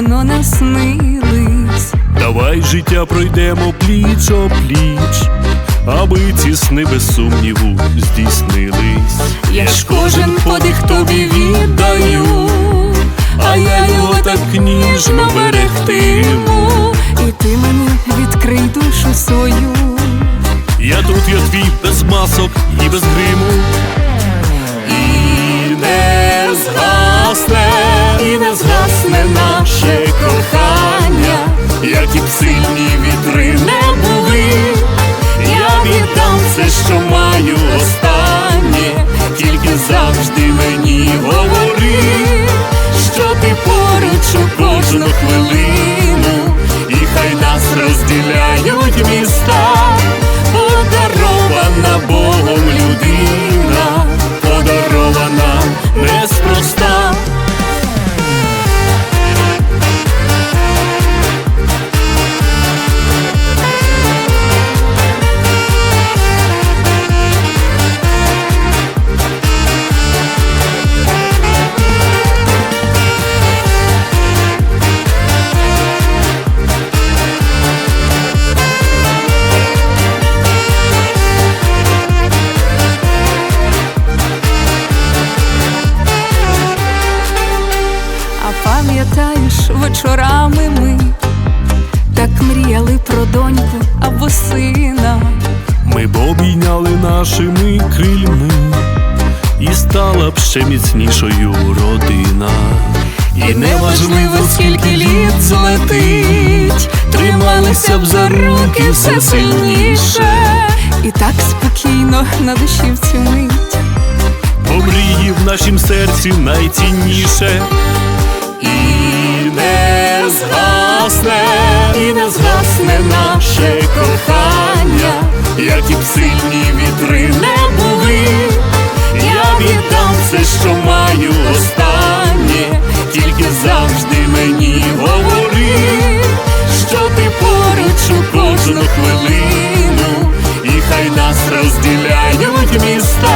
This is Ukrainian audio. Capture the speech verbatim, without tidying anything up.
давно наснились. Давай життя пройдемо пліч-о-пліч, аби ці сни без сумніву здійснились. Я ж кожен подих тобі віддаю, а я його так ніжно берегтиму. і ти мені відкрий душу свою. Я тут, я твій, без масок і без гриму. І не згасне, і не згасне наше кохання, Які б сильні вітри не були, я віддам все, що маю останнє. тільки завжди мені говори, що ти поруч у кожну хвилину, і хай нас розділяють міста. подарована Богом людина, Подарована неспроста. А пам'ятаєш, вечорами ми так мріяли про доньку або сина. Ми б обійняли нашими крильми, і стала б ще міцнішою родина. І неважливо, скільки літ злетить, трималися б за руки все сильніше. І так спокійно на душі в цю мить, Бо мрії в нашім серці найцінніше. і не згасне, і не згасне наше кохання, Які б сильні вітри не були, я віддам все, що маю останнє. тільки завжди мені говори, що ти поруч у кожну хвилину, і хай нас розділяють міста.